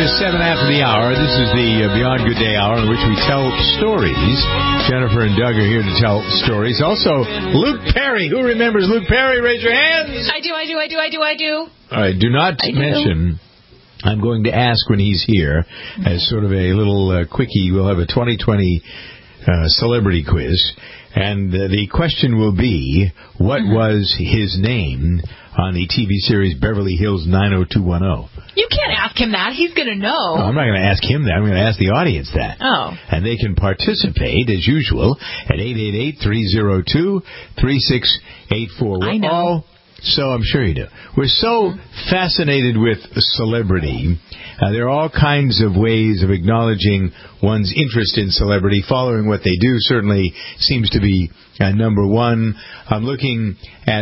just 7 after the hour. This is the Beyond Good Day hour in which we tell stories. Jennifer and Doug are here to tell stories. Also, Luke Perry. Who remembers Luke Perry? Raise your hands. I do. All right, do not mention... I'm going to ask when he's here, as sort of a little quickie, we'll have a 2020 celebrity quiz. And the question will be, what was his name on the TV series Beverly Hills 90210? You can't ask him that. He's going to know. No, I'm not going to ask him that. I'm going to ask the audience that. Oh. And they can participate, as usual, at 888-302-3684. I know. So I'm sure you do. We're so fascinated with celebrity. There are all kinds of ways of acknowledging one's interest in celebrity. Following what they do certainly seems to be number one. I'm looking at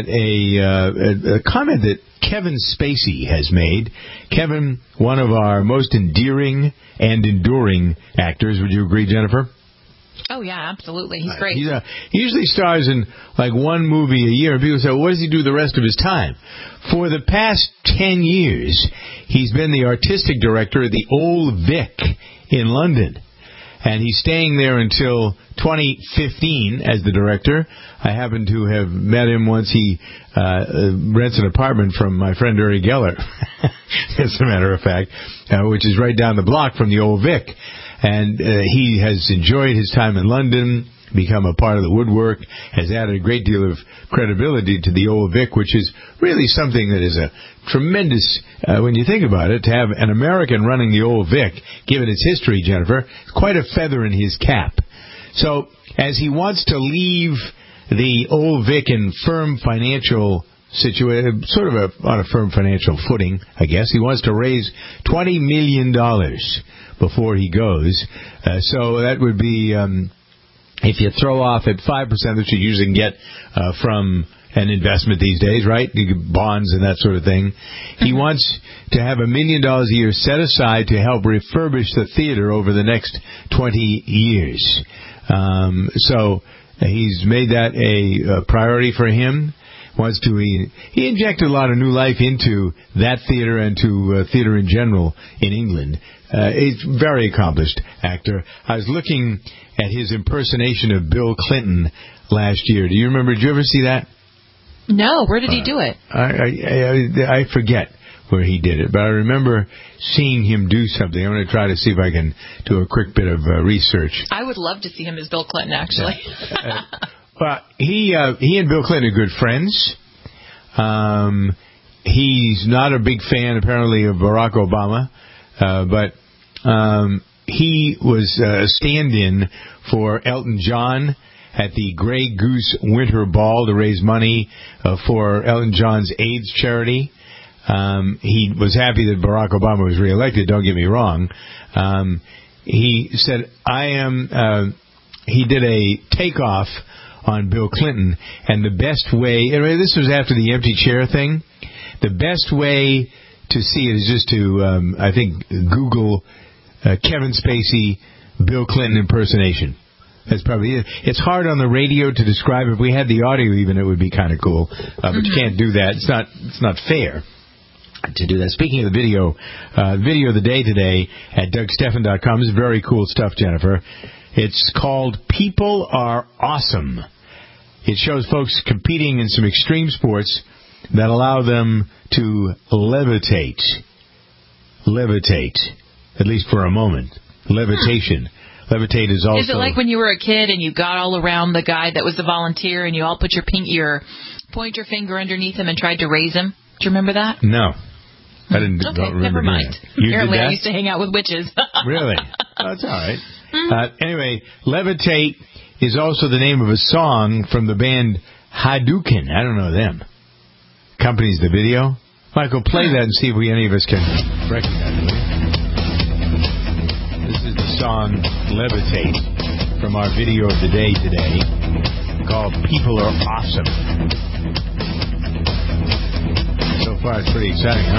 a comment that Kevin Spacey has made. Kevin, one of our most endearing and enduring actors. Would you agree, Jennifer? Oh, yeah, absolutely. He's great. He usually stars in like one movie a year, and people say, well, what does he do the rest of his time? For the past 10 years, he's been the artistic director at the Old Vic in London. And he's staying there until 2015 as the director. I happen to have met him once he rents an apartment from my friend Uri Geller, as a matter of fact, which is right down the block from the Old Vic. And he has enjoyed his time in London, become a part of the woodwork, has added a great deal of credibility to the Old Vic, which is really something that is a tremendous, when you think about it, to have an American running the Old Vic, given its history, Jennifer, quite a feather in his cap. So, as he wants to leave the Old Vic in firm financial situation, sort of on a firm financial footing, I guess. He wants to raise $20 million before he goes. So that would be, if you throw off at 5%, which you usually can get from an investment these days, right? Bonds and that sort of thing. He wants to have $1 million a year set aside to help refurbish the theater over the next 20 years. So he's made that a priority for him. He injected a lot of new life into that theater and to theater in general in England. He's a very accomplished actor. I was looking at his impersonation of Bill Clinton last year. Do you remember? Did you ever see that? No. Where did he do it? I forget where he did it, but I remember seeing him do something. I'm going to try to see if I can do a quick bit of research. I would love to see him as Bill Clinton, actually. But he and Bill Clinton are good friends. He's not a big fan, apparently, of Barack Obama, but he was a stand-in for Elton John at the Grey Goose Winter Ball to raise money for Elton John's AIDS charity. He was happy that Barack Obama was reelected, don't get me wrong. He said, he did a takeoff on Bill Clinton, and the best way, this was after the empty chair thing, the best way to see it is just to, I think, Google Kevin Spacey, Bill Clinton impersonation. That's probably it. It's hard on the radio to describe. If we had the audio even, it would be kind of cool, but you can't do that. It's not fair to do that. Speaking of the video of the day today at DougStephan.com is very cool stuff, Jennifer. It's called People Are Awesome. It shows folks competing in some extreme sports that allow them to levitate. Levitate. At least for a moment. Levitation. Levitate is also... Is it like when you were a kid and you got all around the guy that was the volunteer and you all put your pointer finger underneath him and tried to raise him? Do you remember that? No. I didn't. Okay, don't remember never mind. Apparently I used to hang out with witches. Really? Oh, that's all right. Anyway, Levitate is also the name of a song from the band Hadouken. I don't know them. Accompanies the video. Michael, play that and see if any of us can recognize it. This is the song Levitate from our video of the day today called People Are Awesome. So far, it's pretty exciting, huh?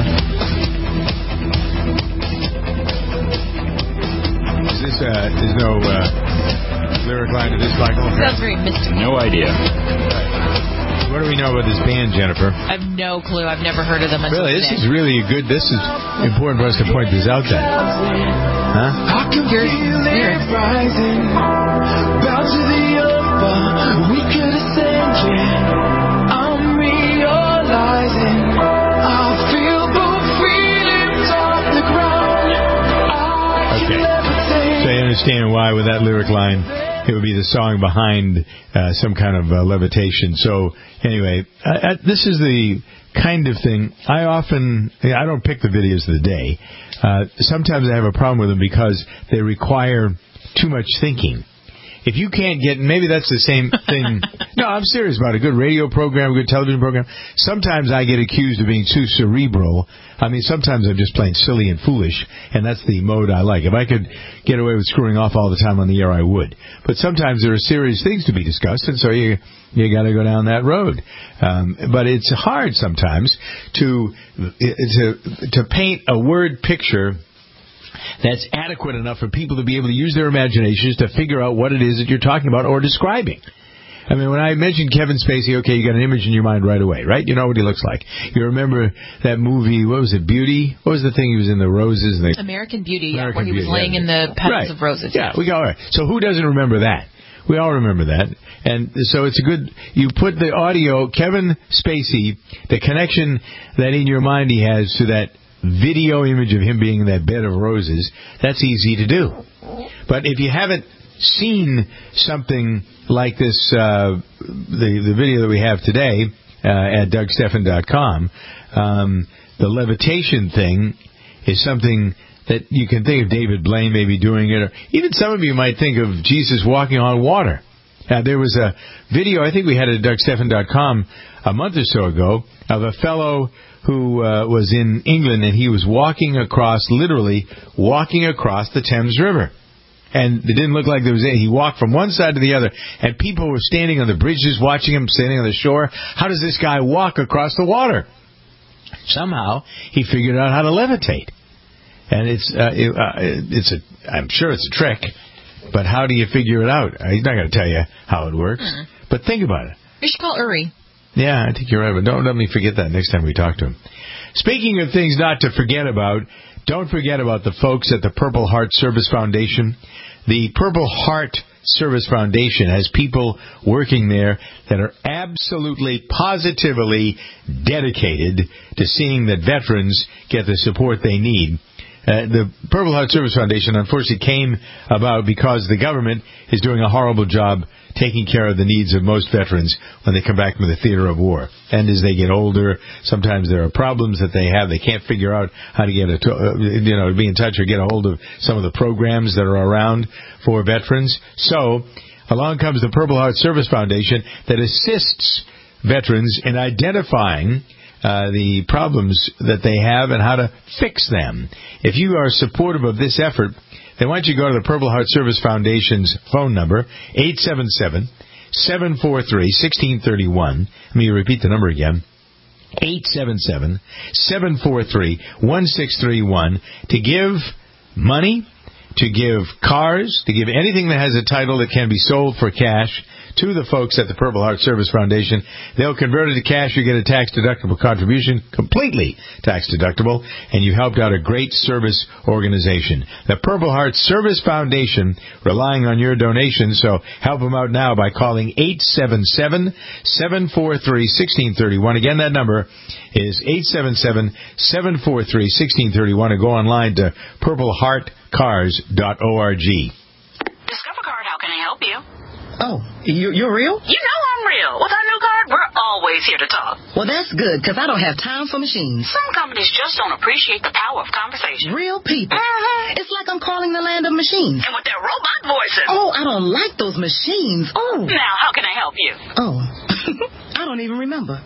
There's no lyric line to this, Michael? Sounds very mystical. No idea. Right. What do we know about this band, Jennifer? I have no clue. I've never heard of them until Really, today. this is really good. This is important for us to point this out then. Huh? I can feel it rising, bound to the upper, we could ascend, yeah. I'm realizing, I feel both feelings off the ground. I can levitate. So you understand why with that lyric line, it would be the song behind some kind of levitation. So anyway, this is the kind of thing I don't pick the videos of the day. Sometimes I have a problem with them because they require too much thinking. If you can't get, maybe that's the same thing. No, I'm serious about a good radio program, a good television program. Sometimes I get accused of being too cerebral. I mean, sometimes I'm just plain silly and foolish, and that's the mode I like. If I could get away with screwing off all the time on the air, I would. But sometimes there are serious things to be discussed, and so you got to go down that road. But it's hard sometimes to paint a word picture that's adequate enough for people to be able to use their imaginations to figure out what it is that you're talking about or describing. I mean, when I mentioned Kevin Spacey, okay, you got an image in your mind right away, right? You know what he looks like. You remember that movie, what was it, Beauty? What was the thing he was in, the roses? And American Beauty, American where he was Beauty, laying in the petals of roses. Yeah, we got all right. So who doesn't remember that? We all remember that. And so it's a good, you put the audio, Kevin Spacey, the connection that in your mind he has to that video image of him being in that bed of roses, that's easy to do. But if you haven't seen something like this, the video that we have today at DougStephan.com, the levitation thing is something that you can think of David Blaine maybe doing it, or even some of you might think of Jesus walking on water. There was a video, I think we had it at DougStephan.com a month or so ago, of a fellow who was in England, and he was literally walking across the Thames River. And it didn't look like there was any. He walked from one side to the other, and people were standing on the bridges watching him, standing on the shore. How does this guy walk across the water? Somehow, he figured out how to levitate. And I'm sure it's a trick, but how do you figure it out? He's not going to tell you how it works. But think about it. You should call Uri. Yeah, I think you're right, but don't let me forget that next time we talk to him. Speaking of things not to forget about, don't forget about the folks at the Purple Heart Service Foundation. The Purple Heart Service Foundation has people working there that are absolutely, positively dedicated to seeing that veterans get the support they need. The Purple Heart Service Foundation, unfortunately, came about because the government is doing a horrible job taking care of the needs of most veterans when they come back from the theater of war. And as they get older, sometimes there are problems that they have. They can't figure out how to get to be in touch or get a hold of some of the programs that are around for veterans. So along comes the Purple Heart Service Foundation that assists veterans in identifying the problems that they have and how to fix them. If you are supportive of this effort, then why don't you go to the Purple Heart Service Foundation's phone number, 877-743-1631. Let me repeat the number again. 877-743-1631 to give money, to give cars, to give anything that has a title that can be sold for cash to the folks at the Purple Heart Service Foundation. They'll convert it to cash. You get a tax-deductible contribution, completely tax-deductible, and you've helped out a great service organization. The Purple Heart Service Foundation, relying on your donations, so help them out now by calling 877-743-1631. Again, that number is 877-743-1631, or go online to purpleheartcars.org. Discover Card, how can I help you? Oh, you're real? You know I'm real. With our new card, we're always here to talk. Well, that's good, because I don't have time for machines. Some companies just don't appreciate the power of conversation. Real people. Mm-hmm. It's like I'm calling the land of machines. And with their robot voices. Oh, I don't like those machines. Oh. Now, how can I help you? Oh, I don't even remember.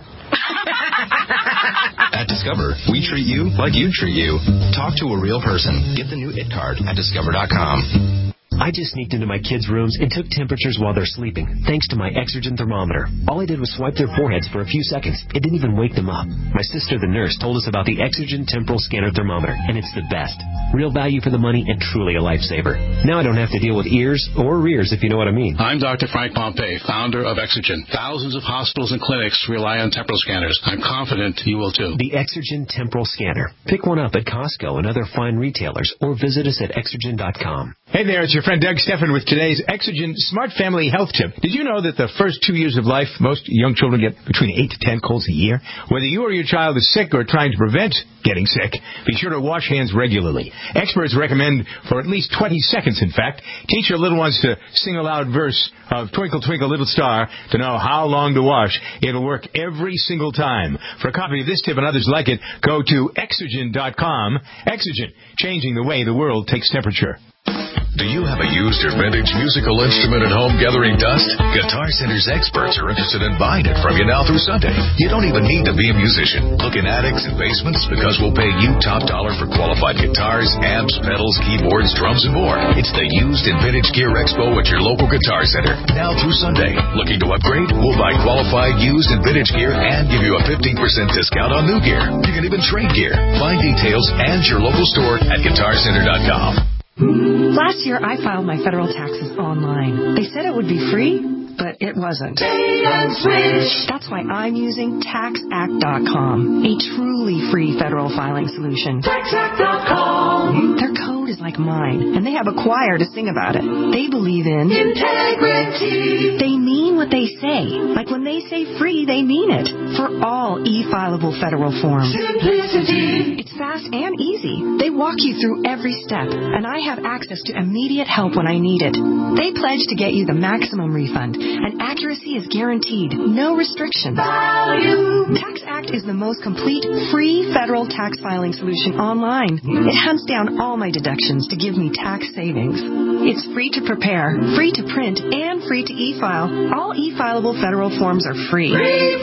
At Discover, we treat you like you treat you. Talk to a real person. Get the new IT card at Discover.com. I just sneaked into my kids' rooms and took temperatures while they're sleeping, thanks to my Exergen thermometer. All I did was swipe their foreheads for a few seconds. It didn't even wake them up. My sister, the nurse, told us about the Exergen temporal scanner thermometer, and it's the best. Real value for the money and truly a lifesaver. Now I don't have to deal with ears or rears, if you know what I mean. I'm Dr. Frank Pompey, founder of Exergen. Thousands of hospitals and clinics rely on temporal scanners. I'm confident you will too. The Exergen temporal scanner. Pick one up at Costco and other fine retailers, or visit us at Exergen.com. Hey there, it's your friend Doug Steffen with today's Exergen Smart Family Health Tip. Did you know that the first 2 years of life, most young children get between 8 to 10 colds a year? Whether you or your child is sick or trying to prevent getting sick, be sure to wash hands regularly. Experts recommend for at least 20 seconds, in fact. Teach your little ones to sing a loud verse of Twinkle, Twinkle, Little Star to know how long to wash. It'll work every single time. For a copy of this tip and others like it, go to Exergen.com. Exergen, changing the way the world takes temperature. Do you have a used or vintage musical instrument at home gathering dust? Guitar Center's experts are interested in buying it from you now through Sunday. You don't even need to be a musician. Look in attics and basements because we'll pay you top dollar for qualified guitars, amps, pedals, keyboards, drums, and more. It's the Used and Vintage Gear Expo at your local Guitar Center. Now through Sunday. Looking to upgrade? We'll buy qualified used and vintage gear and give you a 15% discount on new gear. You can even trade gear. Find details and your local store at GuitarCenter.com. Last year, I filed my federal taxes online. They said it would be free, but it wasn't. That's why I'm using TaxAct.com, a truly free federal filing solution. TaxAct.com. Their code is like mine, and they have a choir to sing about it. They believe in integrity. They mean what they say. Like when they say free, they mean it. For all e-filable federal forms. Simplicity. It's fast and easy. They walk you through every step, and I have access to immediate help when I need it. They pledge to get you the maximum refund, and accuracy is guaranteed. No restrictions. Value. TaxAct is the most complete free federal tax filing solution online. It hunts down all my deductions to give me tax savings. It's free to prepare, free to print, and free to e-file. All e-filable federal forms are free.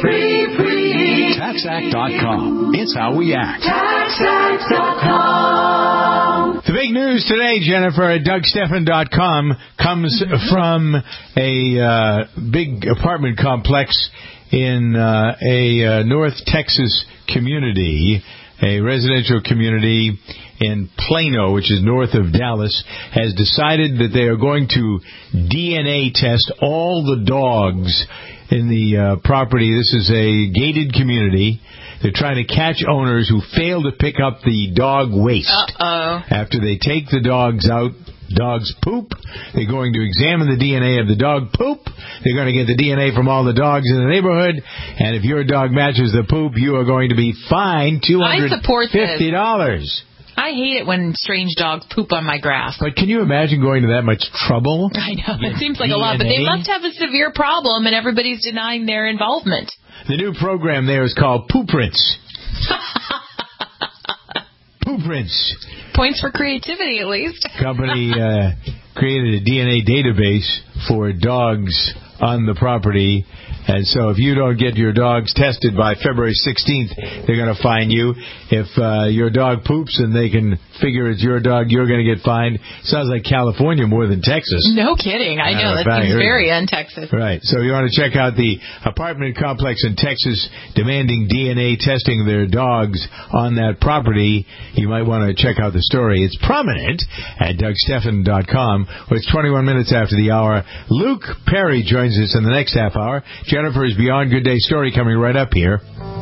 Free. TaxAct.com. It's how we act. TaxAct.com. The big news today, Jennifer, at DougSteffen.com comes from a big apartment complex in a North Texas community, a residential community in Plano, which is north of Dallas, has decided that they are going to DNA test all the dogs in the property. This is a gated community. They're trying to catch owners who fail to pick up the dog waste. After they take the dogs out, dog's poop, they're going to examine the DNA of the dog poop. They're going to get the DNA from all the dogs in the neighborhood. And if your dog matches the poop, you are going to be fined $250. I hate it when strange dogs poop on my grass. But can you imagine going to that much trouble? I know. It seems like a lot. But they must have a severe problem, and everybody's denying their involvement. The new program there is called Poop Prints. Poop Prints. Points for creativity, at least. Company created a DNA database for dogs on the property. And so if you don't get your dogs tested by February 16th, they're going to fine you. If your dog poops and they can figure it's your dog, you're going to get fined. Sounds like California more than Texas. No kidding. I know. That seems very un-Texas. Right. So you want to check out the apartment complex in Texas demanding DNA testing their dogs on that property. You might want to check out the story. It's prominent at DougSteffen.com. Well, it's 21 minutes after the hour. Luke Perry joins us in the next half hour. Jennifer's Beyond Good Day story coming right up here.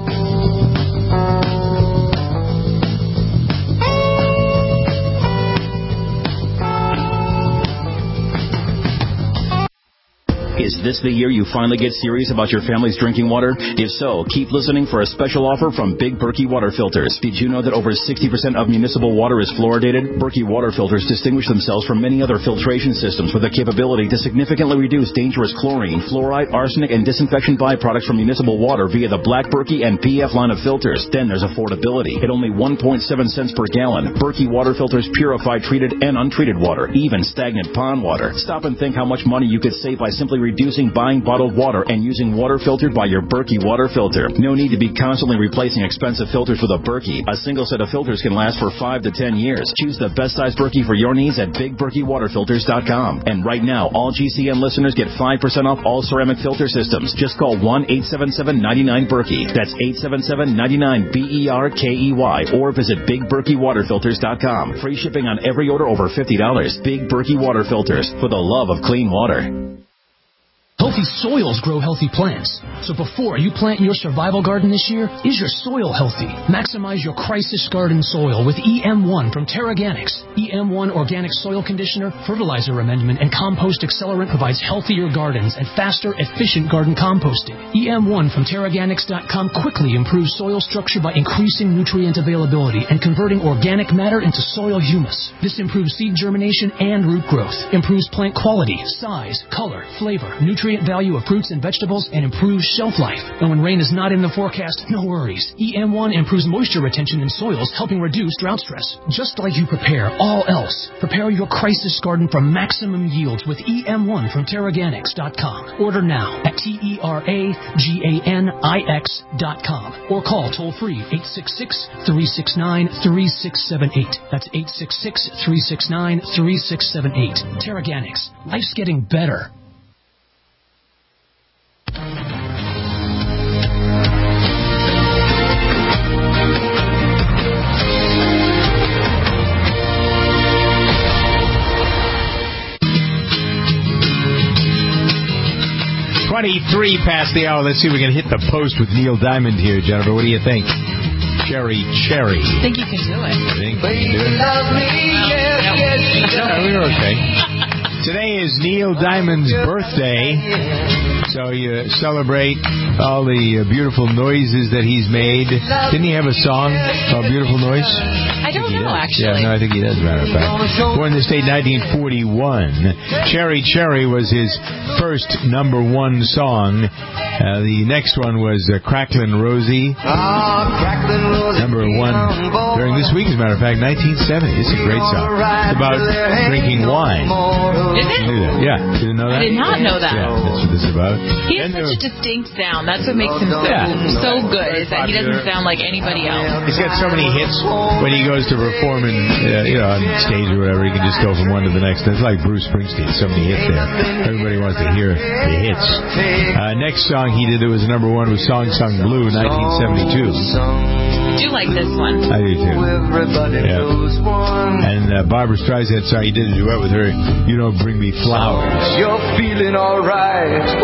Is this the year you finally get serious about your family's drinking water? If so, keep listening for a special offer from Big Berkey Water Filters. Did you know that over 60% of municipal water is fluoridated? Berkey Water Filters distinguish themselves from many other filtration systems with the capability to significantly reduce dangerous chlorine, fluoride, arsenic, and disinfection byproducts from municipal water via the Black Berkey and PF line of filters. Then there's affordability. At only 1.7 cents per gallon, Berkey Water Filters purify treated and untreated water, even stagnant pond water. Stop and think how much money you could save by simply reducing reducing buying bottled water and using water filtered by your Berkey water filter. No need to be constantly replacing expensive filters with a Berkey. A single set of filters can last for 5 to 10 years. Choose the best size Berkey for your needs at BigBerkeyWaterFilters.com. And right now, all GCN listeners get 5% off all ceramic filter systems. Just call 1-877-99-BERKEY. That's 877-99-BERKEY. Or visit BigBerkeyWaterFilters.com. Free shipping on every order over $50. Big Berkey Water Filters, for the love of clean water. Healthy soils grow healthy plants. So before you plant your survival garden this year, is your soil healthy? Maximize your crisis garden soil with EM1 from Terraganics. EM1 Organic Soil Conditioner, Fertilizer Amendment, and Compost Accelerant provides healthier gardens and faster, efficient garden composting. EM1 from Terraganics.com quickly improves soil structure by increasing nutrient availability and converting organic matter into soil humus. This improves seed germination and root growth, improves plant quality, size, color, flavor, nutrient value of fruits and vegetables, and improves shelf life. And when rain is not in the forecast, no worries. EM1 improves moisture retention in soils, helping reduce drought stress. Just like you prepare all else, prepare your crisis garden for maximum yields with EM1 from Terraganics.com. Order now at TERAGANIX.com or call toll-free 866-369-3678. That's 866-369-3678. Terraganics. Life's getting better. 23 past the hour. Let's see if we can hit the post with Neil Diamond here, Jennifer. What do you think? Cherry. I think you can do it. I think you can do it. Yeah, we're okay. Today is Neil Diamond's birthday, so you celebrate all the beautiful noises that he's made. Didn't he have a song called Beautiful Noise? I don't know, actually. Yeah, no, I think he does, matter of fact. Born in the state 1941. Cherry was his first number one song. The next one was Cracklin' Rosie. Number one during this week, as a matter of fact, 1970. It's a great song. It's about drinking wine. Is it? Yeah, didn't know that? I did not know that. Yeah, that's what this is about. He has such a distinct sound. That's what makes him so good, is that he doesn't sound like anybody else. He's got so many hits when he goes to perform on stage or whatever. He can just go from one to the next. It's like Bruce Springsteen. So many hits there. Everybody wants to hear the hits. Next song he did that was number one was Song Sung Blue, 1972. I do like this one. I do too. Yeah. And Barbra Streisand song, he did a duet with her, You Don't Bring Me Flowers. You're feeling alright.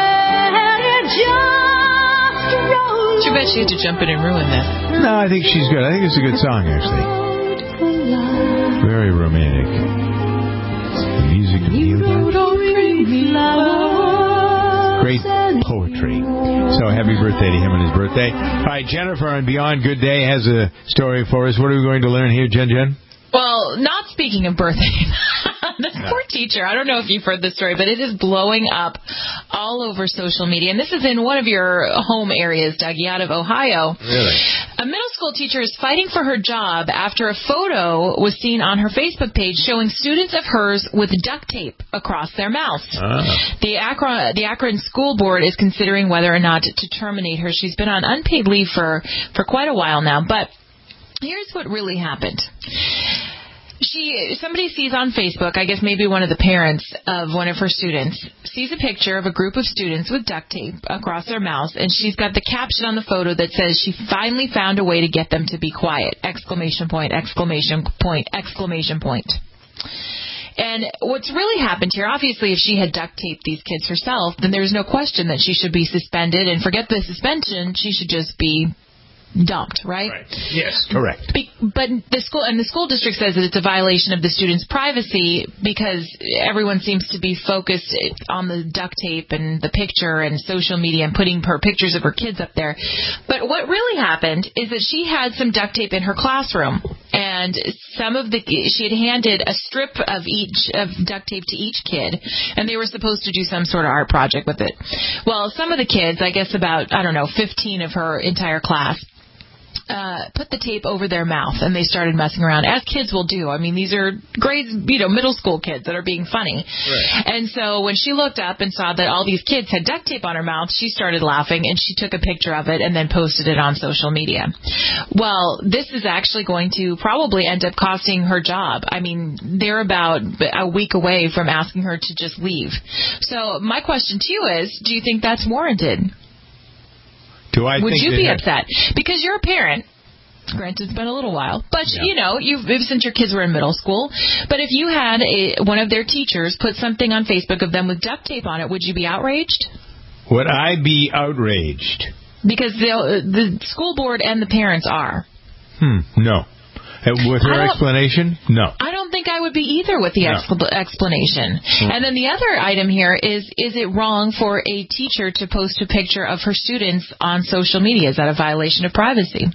Too bad she had to jump in and ruin this. No, I think she's good. I think it's a good song, actually. Very romantic. The music of Neil Diamond. Great poetry. So happy birthday to him on his birthday. All right, Jennifer on Beyond Good Day has a story for us. What are we going to learn here, Jen? Well, not speaking of birthdays. This poor teacher, I don't know if you've heard this story, but it is blowing up all over social media. And this is in one of your home areas, Dougie, out of Ohio. Really? A middle school teacher is fighting for her job after a photo was seen on her Facebook page showing students of hers with duct tape across their mouths. The Akron School Board is considering whether or not to terminate her. She's been on unpaid leave for quite a while now. But here's what really happened. Somebody sees on Facebook, I guess maybe one of the parents of one of her students, sees a picture of a group of students with duct tape across their mouths, and she's got the caption on the photo that says she finally found a way to get them to be quiet! ! ! ! ! ! ! And what's really happened here, obviously, if she had duct taped these kids herself, then there's no question that she should be suspended, and forget the suspension, she should just be dumped, right? Yes, correct. But the school district says that it's a violation of the student's privacy because everyone seems to be focused on the duct tape and the picture and social media and putting her pictures of her kids up there. But what really happened is that she had some duct tape in her classroom, and she had handed a strip of duct tape to each kid, and they were supposed to do some sort of art project with it. Well, some of the kids, I guess about 15 of her entire class, put the tape over their mouth, and they started messing around, as kids will do. I mean, these are grades, middle school kids that are being funny. Right. And so when she looked up and saw that all these kids had duct tape on her mouth, she started laughing, and she took a picture of it and then posted it on social media. Well, this is actually going to probably end up costing her job. I mean, they're about a week away from asking her to just leave. So my question to you is, do you think that's warranted? Would you be upset? Because you're a parent. Granted, it's been a little while, but you've since your kids were in middle school. But if you had one of their teachers put something on Facebook of them with duct tape on it, would you be outraged? Would I be outraged? Because the school board and the parents are. No. With her explanation? No. I don't think I would be either with the explanation. And then the other item here is it wrong for a teacher to post a picture of her students on social media? Is that a violation of privacy?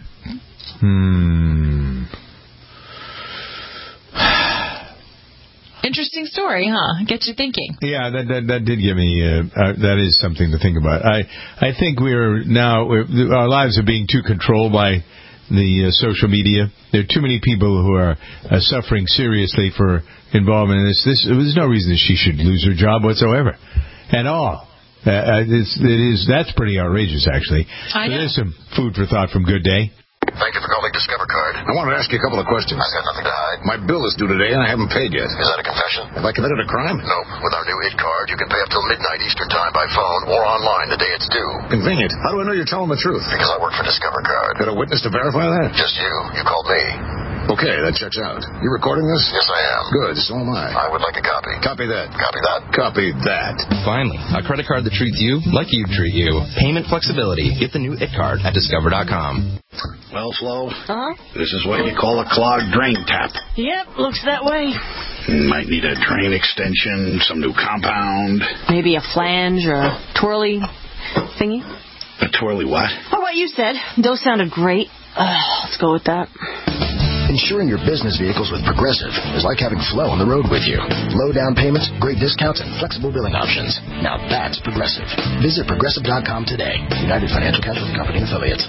Interesting story, huh? Gets you thinking. Yeah, that did give me, that is something to think about. I think our lives are being too controlled by the social media. There are too many people who are suffering seriously for involvement in this. There's no reason that she should lose her job whatsoever at all. That's pretty outrageous, actually. I know. There's some food for thought from Good Day. Thank you for calling Discover Card. I wanted to ask you a couple of questions. I've got nothing to hide. My bill is due today, and I haven't paid yet. Is that a confession? Have I committed a crime? No. With our new IT Card, you can pay up till midnight Eastern Time by phone or online the day it's due. Convenient. How do I know you're telling the truth? Because I work for Discover Card. Got a witness to verify that? Just you. You called me. Okay, that checks out. You recording this? Yes, I am. Good, so am I. I would like a copy. Copy that. Copy that. Copy that. Finally, a credit card that treats you like you treat you. Payment flexibility. Get the new IT Card at Discover.com. Well, Flo, this is what you call a clogged drain tap. Yep, looks that way. Might need a drain extension, some new compound. Maybe a flange or a twirly thingy. A twirly what? Oh, what you said. Those sounded great. Let's go with that. Insuring your business vehicles with Progressive is like having Flo on the road with you. Low down payments, great discounts, and flexible billing options. Now that's Progressive. Visit Progressive.com today. United Financial Casualty Company and Affiliates.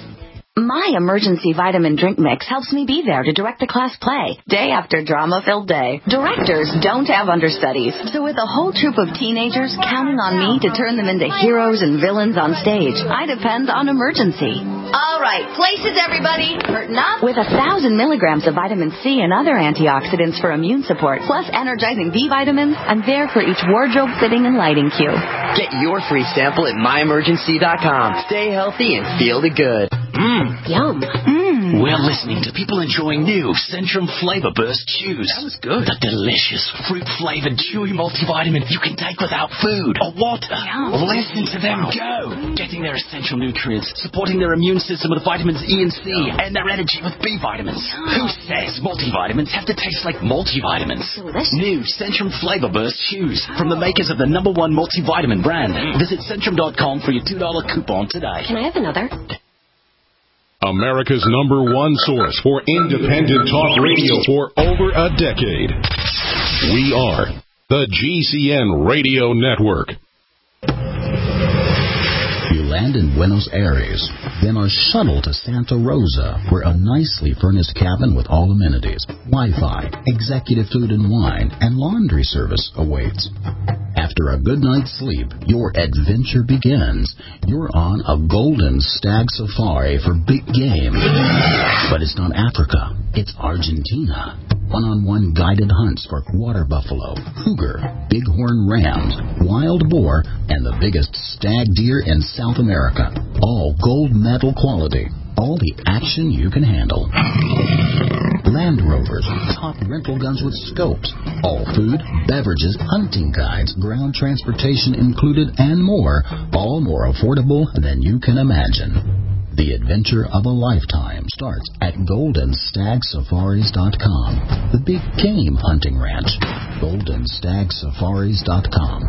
My emergency vitamin drink mix helps me be there to direct the class play, day after drama-filled day. Directors don't have understudies, so with a whole troop of teenagers counting on me to turn them into heroes and villains on stage, I depend on emergency. All right, places everybody. Curtain up. With 1,000 milligrams of vitamin C and other antioxidants for immune support, plus energizing B vitamins, I'm there for each wardrobe fitting and lighting cue. Get your free sample at myemergency.com. Stay healthy and feel the good. Yum. We're listening to people enjoying new Centrum Flavor Burst Chews. That was good. The delicious fruit-flavored chewy multivitamin you can take without food or water. Yum. Listen to them go. Getting their essential nutrients, supporting their immune system with vitamins E and C, and their energy with B vitamins. Who says multivitamins have to taste like multivitamins? Delicious. New Centrum Flavor Burst Chews from the makers of the #1 multivitamin brand. Visit Centrum.com for your $2 coupon today. Can I have another? America's #1 source for independent talk radio for over a decade. We are the GCN Radio Network. You land in Buenos Aires, then are shuttled to Santa Rosa, where a nicely furnished cabin with all amenities, Wi-Fi, executive food and wine, and laundry service awaits. After a good night's sleep, your adventure begins. You're on a golden stag safari for big game. But it's not Africa, it's Argentina. One-on-one guided hunts for water buffalo, cougar, bighorn rams, wild boar, and the biggest stag deer in South America. All gold medal quality. All the action you can handle. Land Rovers, top rental guns with scopes. All food, beverages, hunting guides, ground transportation included, and more. All more affordable than you can imagine. The adventure of a lifetime starts at GoldenStagSafaris.com. The big game hunting ranch. GoldenStagSafaris.com.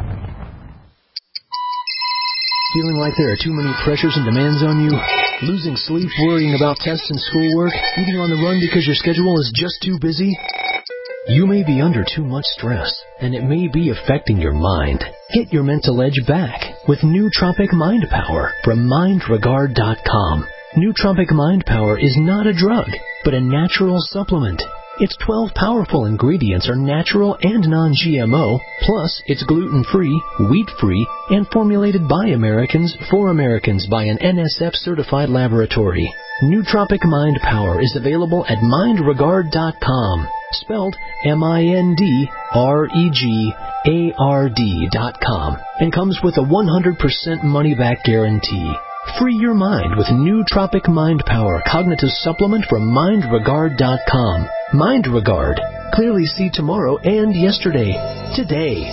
Feeling like there are too many pressures and demands on you? Losing sleep worrying about tests and schoolwork? Eating on the run because your schedule is just too busy? You may be under too much stress, and it may be affecting your mind. Get your mental edge back with Nootropic Mind Power from MindRegard.com. Nootropic Mind Power is not a drug, but a natural supplement. Its 12 powerful ingredients are natural and non-GMO, plus it's gluten-free, wheat-free, and formulated by Americans for Americans by an NSF-certified laboratory. Nootropic Mind Power is available at mindregard.com, spelled MINDREGARD.com, and comes with a 100% money-back guarantee. Free your mind with Nootropic Mind Power Cognitive Supplement from mindregard.com. MindRegard. Clearly see tomorrow and yesterday. Today.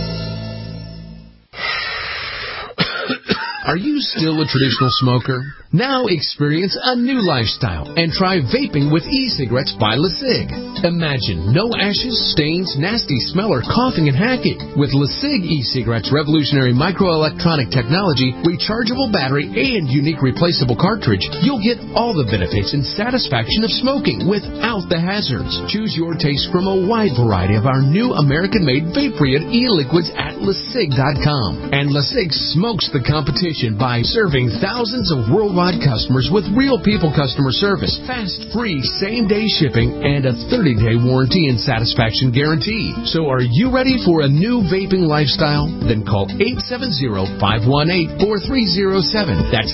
Are you still a traditional smoker? Now experience a new lifestyle and try vaping with e-cigarettes by LeSig. Imagine no ashes, stains, nasty smell, or coughing and hacking. With LeSig e-cigarettes' revolutionary microelectronic technology, rechargeable battery, and unique replaceable cartridge, you'll get all the benefits and satisfaction of smoking without the hazards. Choose your taste from a wide variety of our new American-made vape-free e-liquids at LeSig.com. And LeSig smokes the competition by serving thousands of worldwide customers with real people customer service, fast, free, same-day shipping, and a 30-day warranty and satisfaction guarantee. So are you ready for a new vaping lifestyle? Then call 870-518-4307. That's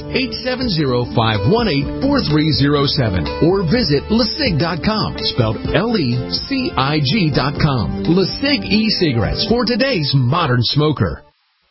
870-518-4307. Or visit LeSig.com, spelled LECIG.com. LeSig e-cigarettes for today's modern smoker.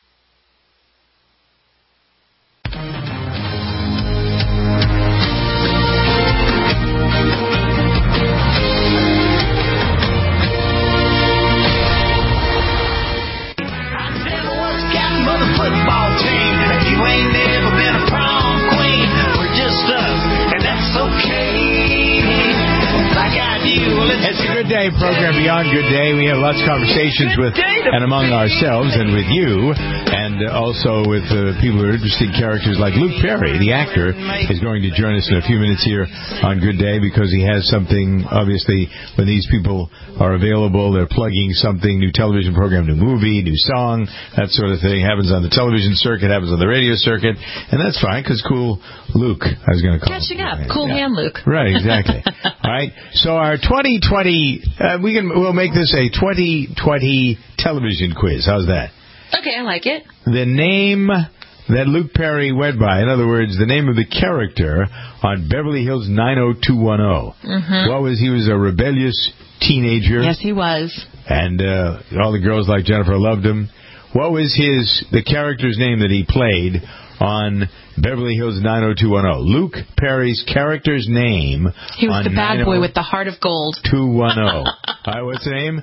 Program Beyond Good Day. We have lots of conversations with and among ourselves and with you, and also with people who are interesting characters like Luke Perry, the actor, is going to join us in a few minutes here on Good Day because he has something. Obviously, when these people are available, they're plugging something, new television program, new movie, new song, that sort of thing. Happens on the television circuit, happens on the radio circuit, and that's fine because cool Luke, I was going to call catching up, cool hand Luke. Right, exactly. All right, so our 2020. We'll make this a 2020 television quiz. How's that? Okay, I like it. The name that Luke Perry went by, in other words, the name of the character on Beverly Hills 90210. Mm-hmm. What was he? Was a rebellious teenager. Yes, he was. And all the girls like Jennifer loved him. What was the character's name that he played on Beverly Hills 90210? Luke Perry's character's name. He was the bad boy with the heart of gold. 210. All right, what's the name?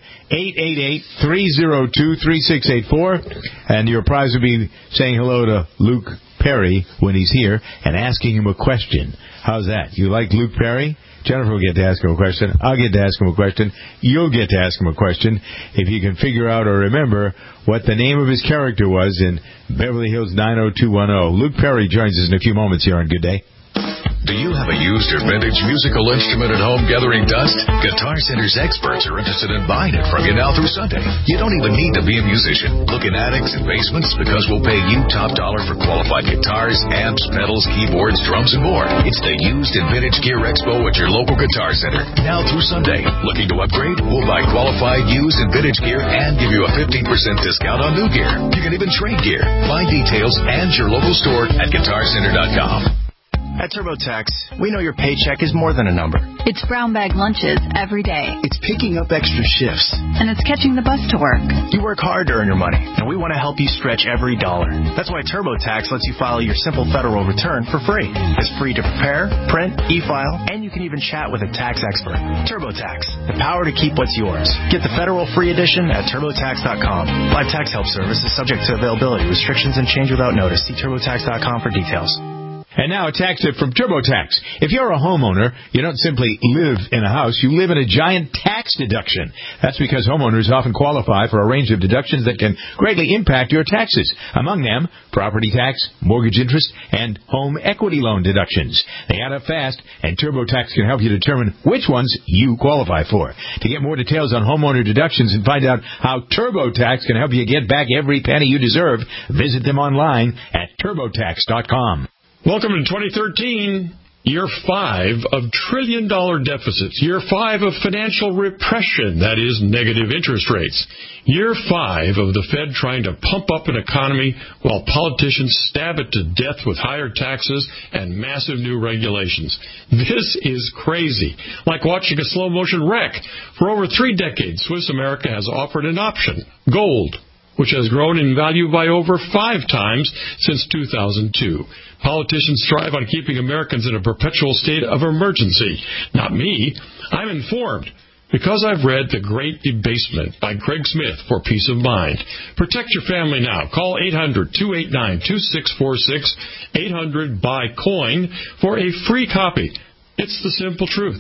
888-302-3684. And your prize would be saying hello to Luke Perry when he's here and asking him a question. How's that? You like Luke Perry? Jennifer will get to ask him a question. I'll get to ask him a question. You'll get to ask him a question if you can figure out or remember what the name of his character was in Beverly Hills 90210. Luke Perry joins us in a few moments here on Good Day. Do you have a used or vintage musical instrument at home gathering dust? Guitar Center's experts are interested in buying it from you now through Sunday. You don't even need to be a musician. Look in attics and basements because we'll pay you top dollar for qualified guitars, amps, pedals, keyboards, drums, and more. It's the Used and Vintage Gear Expo at your local Guitar Center. Now through Sunday. Looking to upgrade? We'll buy qualified used and vintage gear and give you a 15% discount on new gear. You can even trade gear. Find details and your local store at GuitarCenter.com. At TurboTax, we know your paycheck is more than a number. It's brown bag lunches every day. It's picking up extra shifts. And it's catching the bus to work. You work hard to earn your money, and we want to help you stretch every dollar. That's why TurboTax lets you file your simple federal return for free. It's free to prepare, print, e-file, and you can even chat with a tax expert. TurboTax, the power to keep what's yours. Get the federal free edition at TurboTax.com. Live tax help service is subject to availability, restrictions, and change without notice. See TurboTax.com for details. And now a tax tip from TurboTax. If you're a homeowner, you don't simply live in a house, you live in a giant tax deduction. That's because homeowners often qualify for a range of deductions that can greatly impact your taxes. Among them, property tax, mortgage interest, and home equity loan deductions. They add up fast, and TurboTax can help you determine which ones you qualify for. To get more details on homeowner deductions and find out how TurboTax can help you get back every penny you deserve, visit them online at TurboTax.com. Welcome to 2013. Year 5 of trillion-dollar deficits. Year 5 of financial repression, that is, negative interest rates. Year 5 of the Fed trying to pump up an economy while politicians stab it to death with higher taxes and massive new regulations. This is crazy. Like watching a slow-motion wreck. For over 3 decades, Swiss America has offered an option, gold, which has grown in value by over 5 times since 2002. Politicians strive on keeping Americans in a perpetual state of emergency. Not me. I'm informed because I've read The Great Debasement by Craig Smith for peace of mind. Protect your family now. Call 800-289-2646, 800-BUY-COIN for a free copy. It's the simple truth.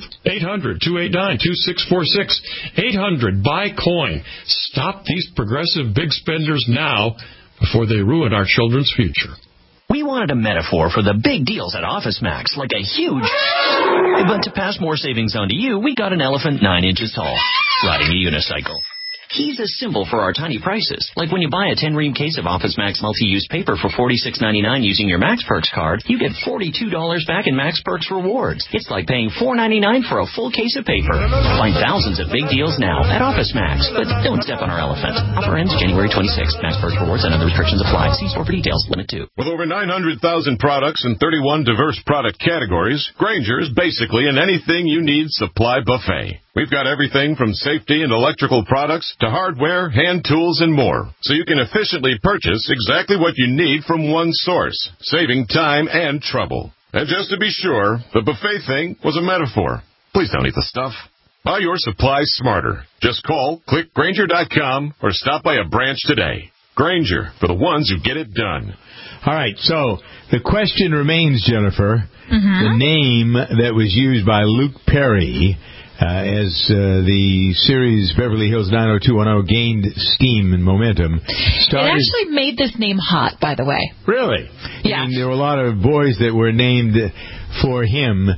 800-289-2646, 800-BUY-COIN. Stop these progressive big spenders now before they ruin our children's future. We wanted a metaphor for the big deals at Office Max, like a huge... But to pass more savings on to you, we got an elephant 9 inches tall, riding a unicycle. He's a symbol for our tiny prices. Like when you buy a 10-ream case of Office Max multi-use paper for $46.99 using your Max Perks card, you get $42 back in Max Perks rewards. It's like paying $4.99 for a full case of paper. Find thousands of big deals now at Office Max. But don't step on our elephant. Offer ends January 26th. Max Perks rewards and other restrictions apply. See store for details. Limit 2. With over 900,000 products and 31 diverse product categories, Grainger is basically an anything you need supply buffet. We've got everything from safety and electrical products to hardware, hand tools, and more, so you can efficiently purchase exactly what you need from one source, saving time and trouble. And just to be sure, the buffet thing was a metaphor. Please don't eat the stuff. Buy your supplies smarter. Just call, click Grainger.com, or stop by a branch today. Grainger, for the ones who get it done. All right, so the question remains, Jennifer, the name that was used by Luke Perry as the series Beverly Hills 90210 gained steam and momentum. It actually made this name hot, by the way. Really? Yeah. I mean, there were a lot of boys that were named for him.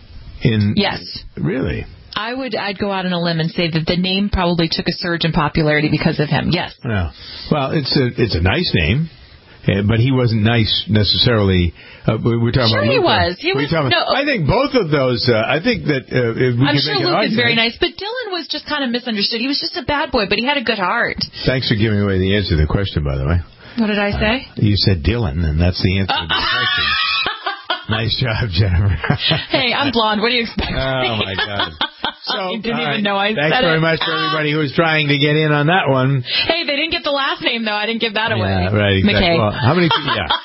Yes. Really? I'd go out on a limb and say that the name probably took a surge in popularity because of him. Yes. Yeah. Well, it's a nice name. But he wasn't nice necessarily. We're talking sure about he Luke. was. He was. No, I think both of those. I think that if we I'm can sure make Luke an is very nice, but Dylan was just kind of misunderstood. He was just a bad boy, but he had a good heart. Thanks for giving away the answer to the question, by the way. What did I say? You said Dylan, and that's the answer to the question. Nice job, Jennifer. Hey, I'm blonde. What do you expect? Oh my God. So, you didn't even know I said it. Thanks very much for everybody who was trying to get in on that one. Hey, they didn't get the last name, though. I didn't give that away. Yeah, right, exactly. McKay. Well, how many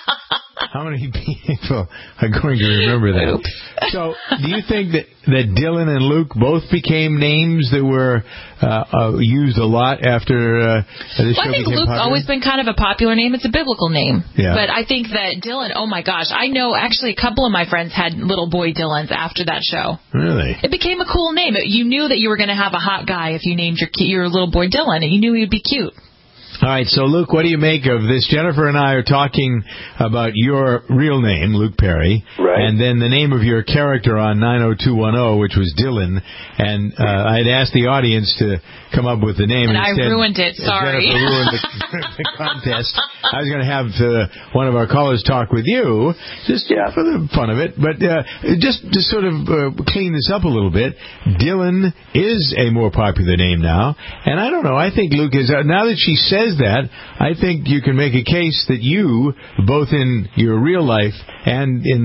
people are going to remember that? Oops. So, do you think that Dylan and Luke both became names that were used a lot after the show I think became Luke's popular? always been kind of a popular name. It's a biblical name. Yeah. But I think that Dylan, oh my gosh, I know actually a couple of my friends had little boy Dylans after that show. Really? It became a cool name. You knew that you were going to have a hot guy if you named your little boy Dylan, and you knew he'd be cute. All right, so Luke, what do you make of this? Jennifer and I are talking about your real name, Luke Perry, right, and then the name of your character on 90210, which was Dylan, and I'd asked the audience to come up with the name. And I ruined it, sorry. Jennifer ruined the contest. I was going to have one of our callers talk with you, just for the fun of it, but just to sort of clean this up a little bit, Dylan is a more popular name now, and I don't know, I think Luke is, now that she says that, I think you can make a case that you, both in your real life and in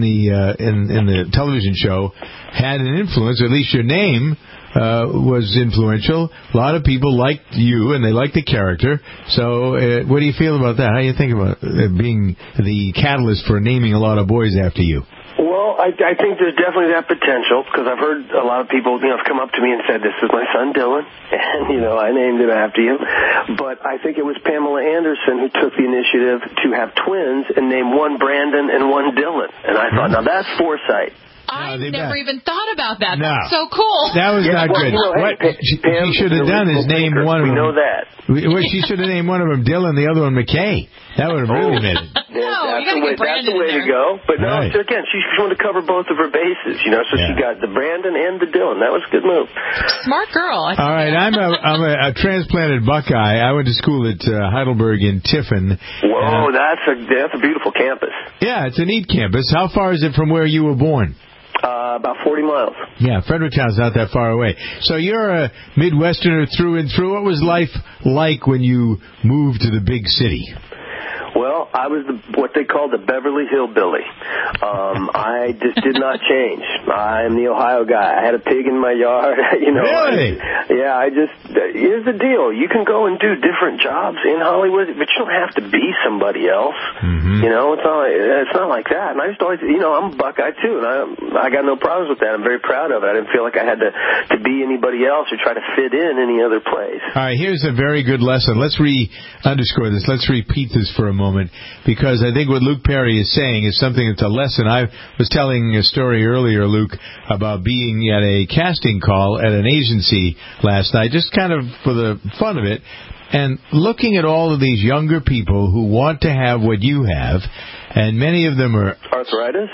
the television show, had an influence, or at least your name was influential. A lot of people liked you, and they liked the character. So what do you feel about that? How do you think about being the catalyst for naming a lot of boys after you? Well, I think there's definitely that potential, because I've heard a lot of people, have come up to me and said, this is my son Dylan, and, I named him after you. But I think it was Pamela Anderson who took the initiative to have twins and name one Brandon and one Dylan. And I thought, now that's foresight. I never even thought about that. No. That's so cool. That was not good. What she should have done is named one of them. We know that. What she should have named one of them Dylan, the other one McKay. That would have really made it. That's the way to go. But no, right. Again, she wanted to cover both of her bases, so she got the Brandon and the Dylan. That was a good move. Smart girl. All right, I'm a transplanted Buckeye. I went to school at Heidelberg in Tiffin. Whoa, that's a beautiful campus. Yeah, it's a neat campus. How far is it from where you were born? About 40 miles. Yeah, Fredericktown's not that far away. So you're a Midwesterner through and through. What was life like when you moved to the big city? Well, I was what they call the Beverly Hillbilly. I just did not change. I am the Ohio guy. I had a pig in my yard. Really? Here's the deal. You can go and do different jobs in Hollywood, but you don't have to be somebody else. Mm-hmm. It's not like that. And I just always, I'm a Buckeye too, and I got no problems with that. I'm very proud of it. I didn't feel like I had to be anybody else or try to fit in any other place. All right, here's a very good lesson. Let's underscore this. Let's repeat this for a moment, because I think what Luke Perry is saying is something that's a lesson. I was telling a story earlier, Luke, about being at a casting call at an agency last night, just kind of for the fun of it, and looking at all of these younger people who want to have what you have, and many of them are... Arthritis?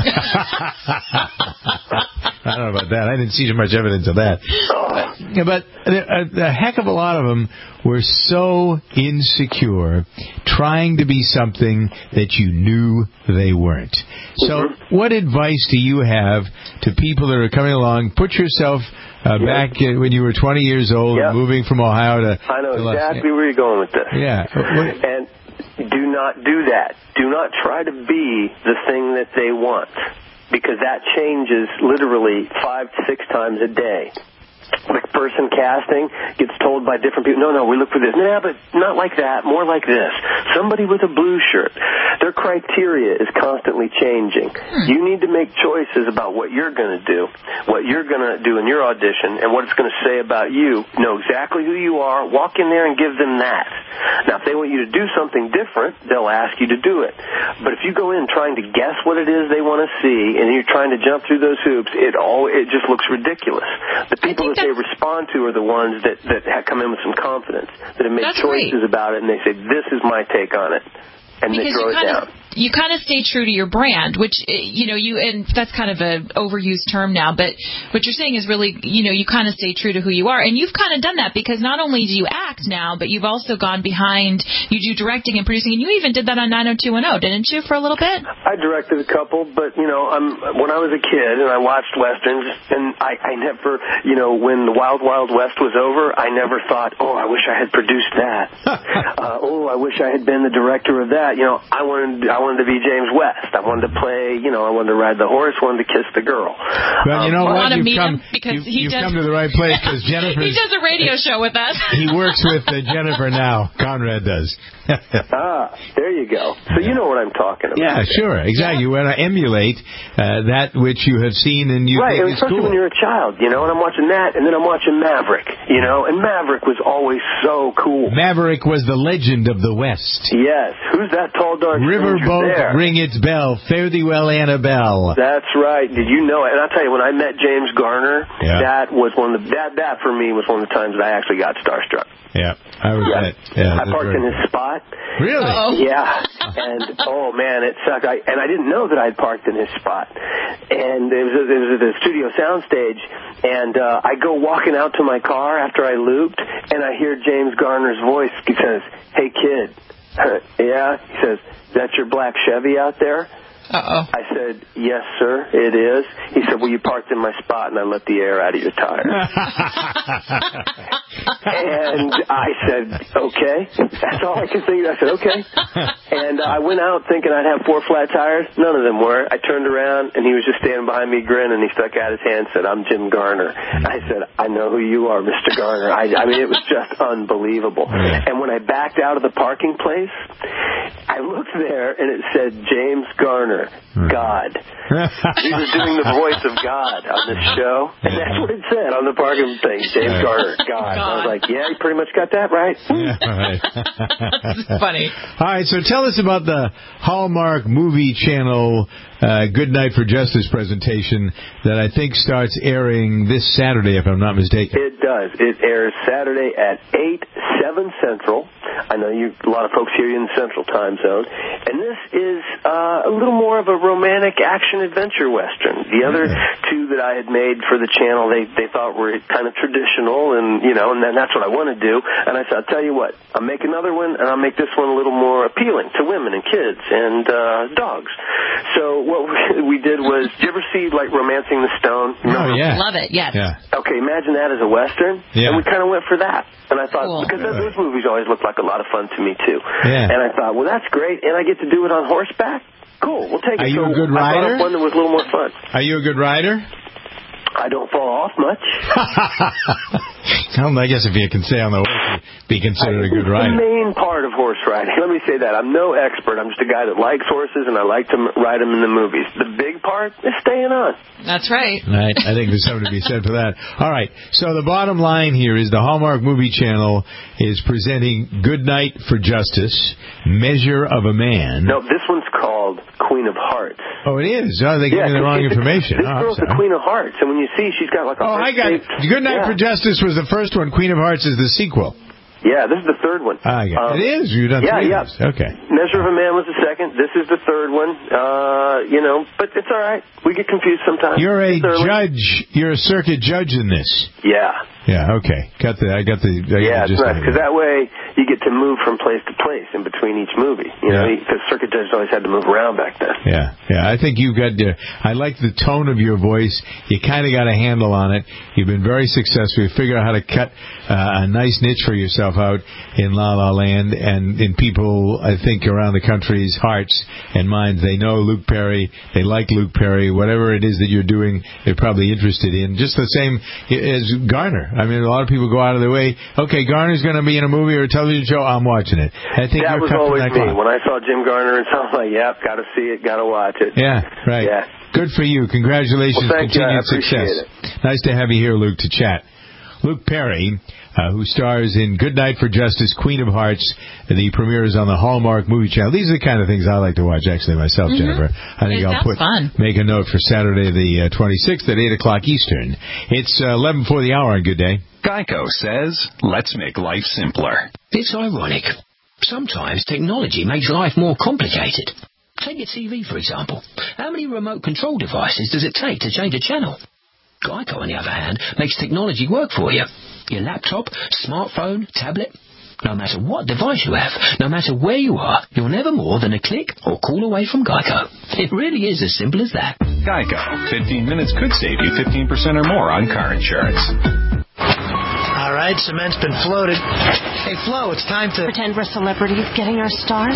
I don't know about that. I didn't see too much evidence of that. But a heck of a lot of them were so insecure, trying to be something that you knew they weren't. So what advice do you have to people that are coming along? Put yourself back when you were 20 years old, moving from Ohio to... I know exactly where you're going with this. Yeah. And do not do that. Do not try to be the thing that they want, because that changes literally 5 to 6 times a day. The person casting gets told by different people, no, we look for this. Yeah, but not like that, more like this. Somebody with a blue shirt. Their criteria is constantly changing. You need to make choices about what you're going to do, what you're going to do in your audition, and what it's going to say about you. Know exactly who you are. Walk in there and give them that. Now, if they want you to do something different, they'll ask you to do it. But if you go in trying to guess what it is they want to see, and you're trying to jump through those hoops, it just looks ridiculous. The people that they respond to are the ones that come in with some confidence, that have made choices about it, and they say, this is my take on it. And they throw it down. You kind of stay true to your brand, which, and that's kind of an overused term now, but what you're saying is really, you kind of stay true to who you are. And you've kind of done that, because not only do you act now, but you've also gone behind, you do directing and producing, and you even did that on 90210, didn't you, for a little bit? I directed a couple, but, when I was a kid and I watched Westerns, and I never, when the Wild Wild West was over, I never thought, I wish I had produced that. I wish I had been the director of that. I wanted to be James West. I wanted to play, I wanted to ride the horse, wanted to kiss the girl. Well, you know what? You've come to the right place, because Jennifer... He does a radio show with us. He works with Jennifer now. Conrad does. There you go. So you know what I'm talking about. Yeah, sure. Exactly. You want to emulate that which you have seen and you think is especially cool. when you're a child, and I'm watching that, and then I'm watching Maverick, and Maverick was always so cool. Maverick was the legend of the West. Yes. Who's that tall, dark Riverboat, ring its bell. Fare thee well, Annabelle. That's right. Did you know it? And I'll tell you, when I met James Garner, that was that for me was one of the times that I actually got starstruck. Yeah, I was that. Yeah, I parked in his spot. Really? Yeah. And man, it sucked. I didn't know that I'd parked in his spot. And it was at the studio soundstage. And I go walking out to my car after I looped, and I hear James Garner's voice. He says, "Hey kid." Yeah. He says, "Is that your black Chevy out there?" I said, "Yes, sir, it is." He said, "Well, you parked in my spot, and I let the air out of your tires." And I said, "Okay." That's all I could think. I said, "Okay." And I went out thinking I'd have 4 flat tires. None of them were. I turned around, and he was just standing behind me grinning. He stuck out his hand and said, "I'm Jim Garner." I said, "I know who you are, Mr. Garner." I mean, it was just unbelievable. And when I backed out of the parking place, I looked there, and it said, "James Garner, God." He was doing the voice of God on this show, and that's what it said on the parking thing, James Garner, God. I was like, yeah, you pretty much got that right. Yeah, right. That's funny. All right, so tell us about the Hallmark Movie Channel Good Night for Justice presentation that I think starts airing this Saturday, if I'm not mistaken. It does. It airs Saturday at 8, 7 Central. I know a lot of folks here in the Central Time Zone. And this is a little more of a romantic action-adventure Western. The other two that I had made for the channel, they thought were kind of traditional, and and that's what I want to do. And I said, I'll tell you what, I'll make another one, and I'll make this one a little more appealing to women and kids and dogs. So what we did was, did you ever see, like, Romancing the Stone? Oh, yeah. Love it, yes. Yeah. Okay, imagine that as a Western. Yeah. And we kind of went for that. And I thought, Cool. because those movies always look like a lot of fun to me, too. Yeah. And I thought, well, that's great, and I get to do it on horseback? Cool, we'll take it. Are you so a good I rider? thought of one that was a little more fun. Are you a good rider? I don't fall off much. Well, I guess if you can stay on the horse, you'd be considered a good It's rider. the main part of horse riding. Let me say that. I'm no expert. I'm just a guy that likes horses, and I like to ride them in the movies. The big part is staying on. That's right. Right. I think there's something to be said for that. All right. So the bottom line here is the Hallmark Movie Channel is presenting Good Night for Justice, Measure of a Man. No, this one's called Queen of Hearts. Oh, it is? Oh, they gave me the wrong information. This girl's the Queen of Hearts, and when you see, she's got like a... Oh, I got it. Good Night for Justice was the first one. Queen of Hearts is the sequel. Yeah, this is the third one. I got it. It is. You've done three of those. Okay. Measure of a Man was the second. This is the third one. But it's all right. We get confused sometimes. You're a judge. You're a circuit judge in this. Yeah. Yeah, okay. It's nice, because that way you get to move from place to place in between each movie. You know, because circuit judges always had to move around back then. Yeah. I think you've got I like the tone of your voice. You kind of got a handle on it. You've been very successful. You figured out how to cut a nice niche for yourself out in La La Land, and in people, I think, around the country's hearts and minds. They know Luke Perry. They like Luke Perry. Whatever it is that you're doing, they're probably interested in. Just the same as Garner. I mean, a lot of people go out of their way. Okay, Garner's going to be in a movie or a television show. I'm watching it. I think that you're was cut from always that me. cloth. When I saw Jim Garner and something, like, yep, got to see it, got to watch it. Yeah, right. Yeah. Good for you. Congratulations. Well, thank you. I Continued appreciate success. Nice to have you here, Luke, to chat. Luke Perry, who stars in Good Night for Justice, Queen of Hearts. The premiere is on the Hallmark Movie Channel. These are the kind of things I like to watch, actually, myself, Jennifer. I think I'll make a note for Saturday the 26th at 8 o'clock Eastern. It's 11 before the hour on Good Day. Geico says, let's make life simpler. It's ironic. Sometimes technology makes life more complicated. Take your TV, for example. How many remote control devices does it take to change a channel? Geico, on the other hand, makes technology work for you. Your laptop, smartphone, tablet. No matter what device you have, no matter where you are, you're never more than a click or call away from Geico. It really is as simple as that. Geico. 15 minutes could save you 15% or more on car insurance. All right, cement's been floated. Hey, Flo, it's time to... Pretend we're celebrities getting our stars?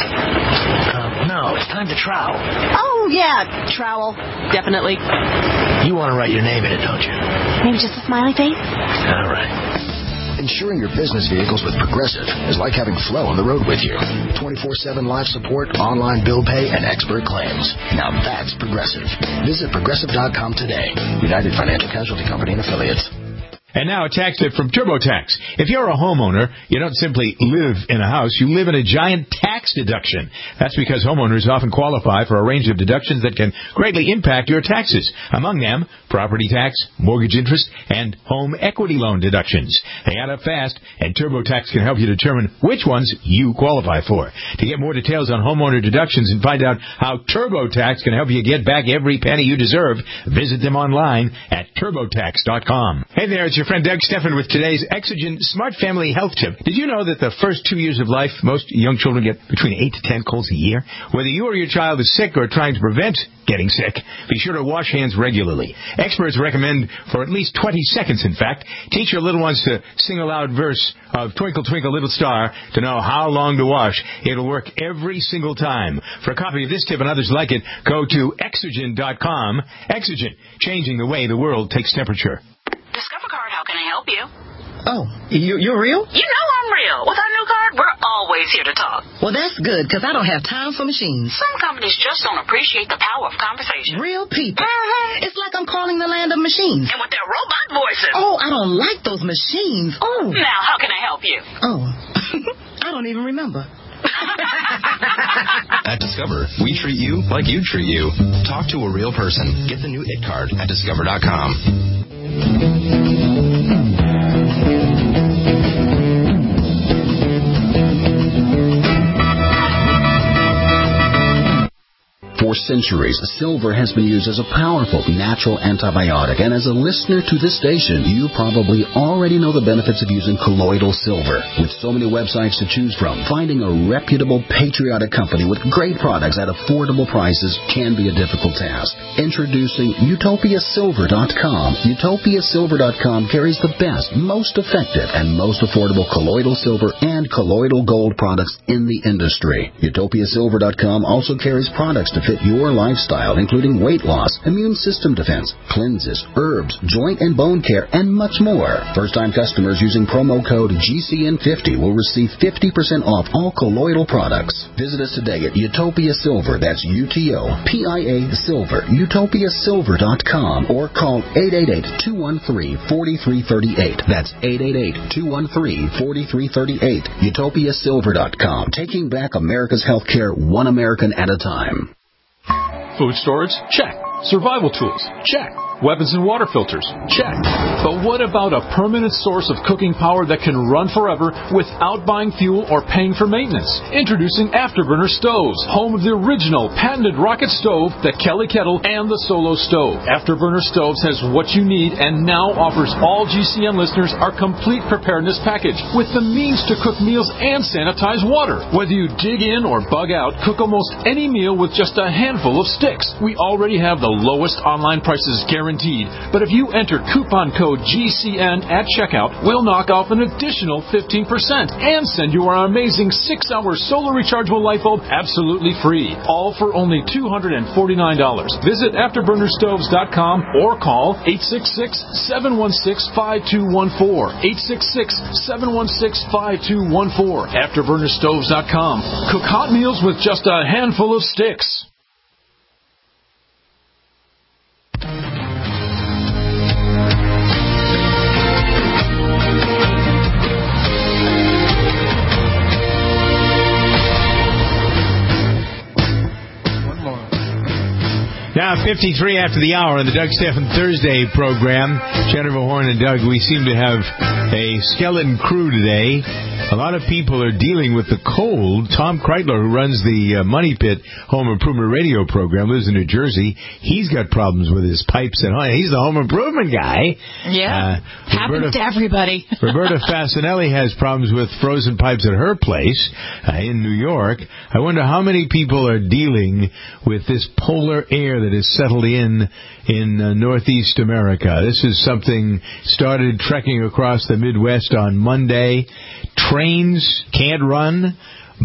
No, it's time to trowel. Oh, yeah, trowel. Definitely. You want to write your name in it, don't you? Maybe just a smiley face? All right. Insuring your business vehicles with Progressive is like having Flo on the road with you. 24/7 live support, online bill pay, and expert claims. Now that's Progressive. Visit Progressive.com today. United Financial Casualty Company and Affiliates. And now a tax tip from TurboTax. If you're a homeowner, you don't simply live in a house, you live in a giant tax deduction. That's because homeowners often qualify for a range of deductions that can greatly impact your taxes. Among them, property tax, mortgage interest, and home equity loan deductions. They add up fast, and TurboTax can help you determine which ones you qualify for. To get more details on homeowner deductions and find out how TurboTax can help you get back every penny you deserve, visit them online at TurboTax.com. Hey there, it's your friend Doug Steffen with today's Exogen Smart Family Health Tip. Did you know that the first 2 years of life, most young children get between 8 to 10 colds a year? Whether you or your child is sick or trying to prevent getting sick, be sure to wash hands regularly. Experts recommend for at least 20 seconds, in fact, teach your little ones to sing a loud verse of Twinkle, Twinkle, Little Star to know how long to wash. It'll work every single time. For a copy of this tip and others like it, go to Exogen.com. Exogen, changing the way the world takes temperature. Discover Card, how can I help you? Oh, you're real? You know I'm real. With our new card, we're always here to talk. Well, that's good, because I don't have time for machines. Some companies just don't appreciate the power of conversation. Real people. It's like I'm calling the land of machines. And with their robot voices. Oh, I don't like those machines. Oh. Now, how can I help you? Oh, I don't even remember. At Discover, we treat you like you treat you. Talk to a real person. Get the new IT card at Discover.com. For centuries, silver has been used as a powerful natural antibiotic, and as a listener to this station, you probably already know the benefits of using colloidal silver. With so many websites to choose from, finding a reputable, patriotic company with great products at affordable prices can be a difficult task. Introducing UtopiaSilver.com. UtopiaSilver.com carries the best, most effective, and most affordable colloidal silver and colloidal gold products in the industry. UtopiaSilver.com also carries products to fit your lifestyle, including weight loss, immune system defense, cleanses, herbs, joint and bone care, and much more. First-time customers using promo code GCN50 will receive 50% off all colloidal products. Visit us today at Utopia Silver, that's UTOPIA Silver, UtopiaSilver.com, or call 888-213-4338. That's 888-213-4338. UtopiaSilver.com, taking back America's healthcare one American at a time. Food storage? Check. Survival tools? Check. Weapons and water filters? Check. But what about a permanent source of cooking power that can run forever without buying fuel or paying for maintenance? Introducing Afterburner Stoves, home of the original patented rocket stove, the Kelly Kettle, and the Solo Stove. Afterburner Stoves has what you need and now offers all GCN listeners our complete preparedness package with the means to cook meals and sanitize water. Whether you dig in or bug out, cook almost any meal with just a handful of sticks. We already have the lowest online prices guaranteed, but if you enter coupon code GCN at checkout, we'll knock off an additional 15% and send you our amazing 6-hour solar rechargeable light bulb absolutely free, all for only $249. Visit AfterburnerStoves.com or call 866-716-5214. 866-716-5214. AfterburnerStoves.com. Cook hot meals with just a handful of sticks. Now, 53 after the hour on the Doug Stephan Thursday program. Jennifer Horn and Doug, we seem to have a skeleton crew today. A lot of people are dealing with the cold. Tom Kreitler, who runs the Money Pit Home Improvement radio program, lives in New Jersey. He's got problems with his pipes at home. He's the home improvement guy. Yeah. Happens to everybody. Roberta Fasinelli has problems with frozen pipes at her place in New York. I wonder how many people are dealing with this polar air that has settled in Northeast America. This is something started trekking across the Midwest on Monday. Trains can't run.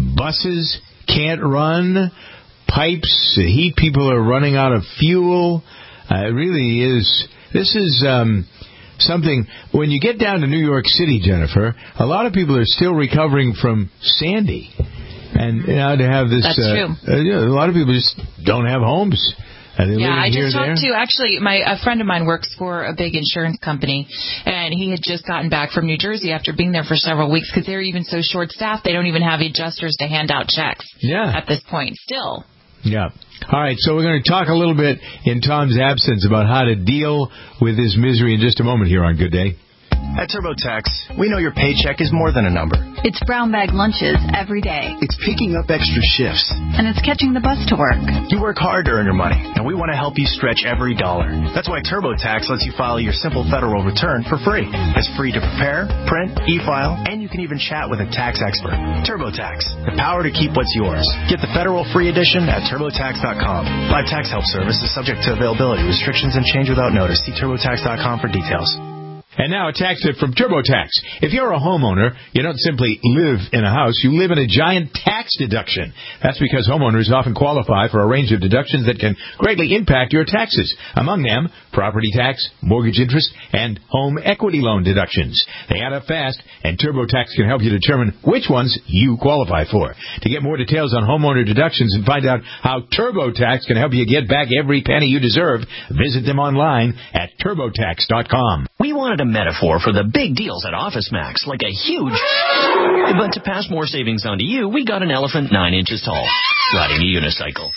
Buses can't run. Pipes, heat people are running out of fuel. It really is. This is something. When you get down to New York City, Jennifer, a lot of people are still recovering from Sandy. And now to have this. That's true. A lot of people just don't have homes. Yeah, I just talked to, actually, a friend of mine works for a big insurance company, and he had just gotten back from New Jersey after being there for several weeks because they're even so short-staffed, they don't even have adjusters to hand out checks at this point still. Yeah. All right, so we're going to talk a little bit in Tom's absence about how to deal with this misery in just a moment here on Good Day. At TurboTax, we know your paycheck is more than a number. It's brown bag lunches every day. It's picking up extra shifts. And it's catching the bus to work. You work hard to earn your money, and we want to help you stretch every dollar. That's why TurboTax lets you file your simple federal return for free. It's free to prepare, print, e-file, and you can even chat with a tax expert. TurboTax, the power to keep what's yours. Get the federal free edition at TurboTax.com. Live tax help service is subject to availability, restrictions, and change without notice. See TurboTax.com for details. And now a tax tip from TurboTax. If you're a homeowner, you don't simply live in a house, you live in a giant tax deduction. That's because homeowners often qualify for a range of deductions that can greatly impact your taxes. Among them, property tax, mortgage interest, and home equity loan deductions. They add up fast, and TurboTax can help you determine which ones you qualify for. To get more details on homeowner deductions and find out how TurboTax can help you get back every penny you deserve, visit them online at TurboTax.com. We wanted a metaphor for the big deals at OfficeMax, like a huge... But to pass more savings on to you, we got an elephant 9 inches tall, riding a unicycle.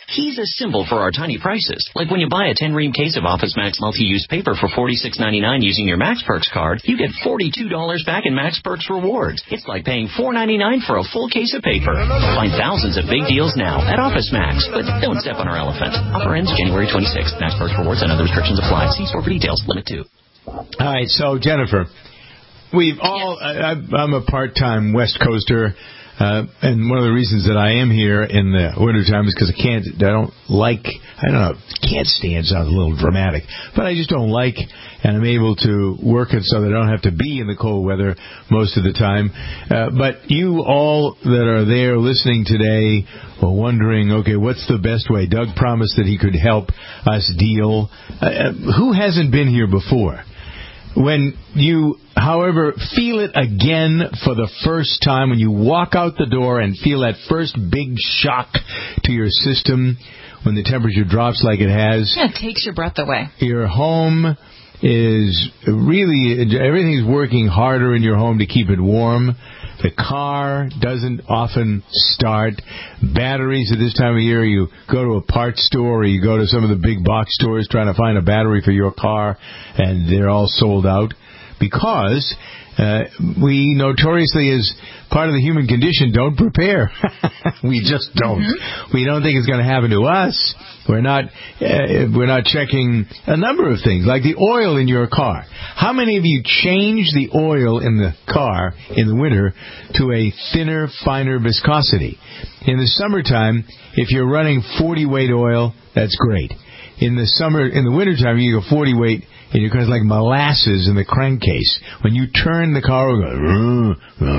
He's a symbol for our tiny prices. Like when you buy a 10-ream case of Office Max multi-use paper for $46.99 using your Max Perks card, you get $42 back in Max Perks rewards. It's like paying $4.99 for a full case of paper. Find thousands of big deals now at Office Max, but don't step on our elephant. Offer ends January 26th. Max Perks rewards and other restrictions apply. See store for details. Limit 2. All right, so Jennifer, we've all. I'm a part-time West Coaster. And one of the reasons that I am here in the wintertime is because I don't know, can't stand sounds a little dramatic, but I just don't like, and I'm able to work it so that I don't have to be in the cold weather most of the time. But you all that are there listening today are wondering, okay, what's the best way? Doug promised that he could help us deal. Who hasn't been here before? When you, however, feel it again for the first time, when you walk out the door and feel that first big shock to your system, when the temperature drops like it has. Yeah, it takes your breath away. Your home is really, everything's working harder in your home to keep it warm. The car doesn't often start. Batteries at this time of year, you go to a parts store or you go to some of the big box stores trying to find a battery for your car, and they're all sold out because we notoriously, as part of the human condition, don't prepare. We just don't. Mm-hmm. We don't think it's going to happen to us. We're not checking a number of things, like the oil in your car. How many of you change the oil in the car in the winter to a thinner, finer viscosity? In the summertime, if you're running 40 weight oil, that's great. In the wintertime, you go 40 weight, and you're kind of like molasses in the crankcase. When you turn the car, it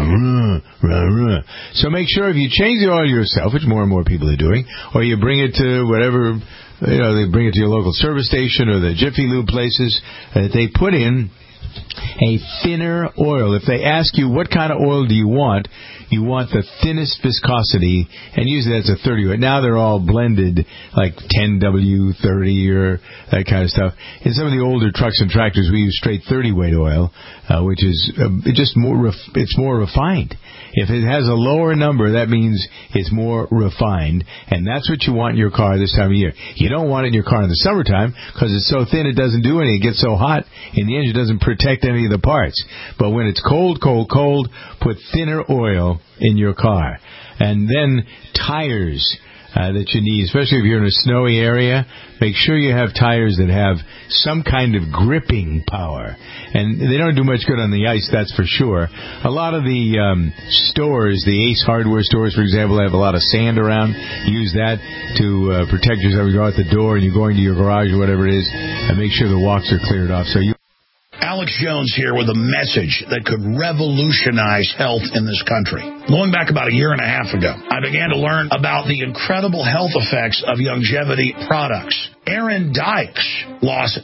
goes, so make sure if you change the oil yourself, which more and more people are doing, or you bring it to whatever, they bring it to your local service station or the Jiffy Lube places, they put in a thinner oil. If they ask you what kind of oil do you want the thinnest viscosity, and usually that's a 30 weight. Now they're all blended, like 10W, 30, or that kind of stuff. In some of the older trucks and tractors, we use straight 30 weight oil, which is just it's more refined. If it has a lower number, that means it's more refined, and that's what you want in your car this time of year. You don't want it in your car in the summertime because it's so thin it doesn't do anything. It gets so hot, and the engine doesn't protect any of the parts. But when it's cold, put thinner oil in your car. And then tires that you need, especially if you're in a snowy area, make sure you have tires that have some kind of gripping power. And they don't do much good on the ice, that's for sure. A lot of the stores, the Ace Hardware stores, for example, have a lot of sand around. Use that to protect yourself. You go out the door and you're going to your garage or whatever it is, and make sure the walks are cleared off. Alex Jones here with a message that could revolutionize health in this country. Going back about a year and a half ago, I began to learn about the incredible health effects of longevity products. Aaron Dykes lost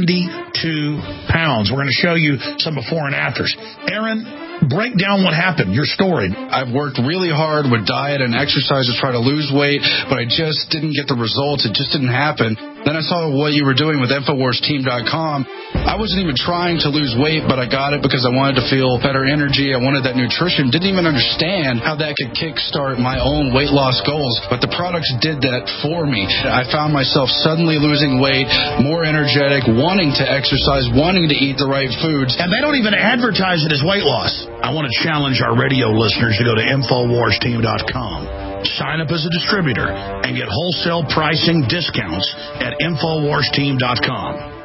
92 pounds. We're going to show you some before and afters. Aaron, break down what happened, your story. I've worked really hard with diet and exercise to try to lose weight, but I just didn't get the results. It just didn't happen. Then I saw what you were doing with InfoWarsTeam.com. I wasn't even trying to lose weight, but I got it because I wanted to feel better energy. I wanted that nutrition. Didn't even understand how that could kickstart my own weight loss goals, but the products did that for me. I found myself suddenly losing weight, more energetic, wanting to exercise, wanting to eat the right foods. And they don't even advertise it as weight loss. I want to challenge our radio listeners to go to InfoWarsTeam.com. Sign up as a distributor and get wholesale pricing discounts at InfoWarsTeam.com.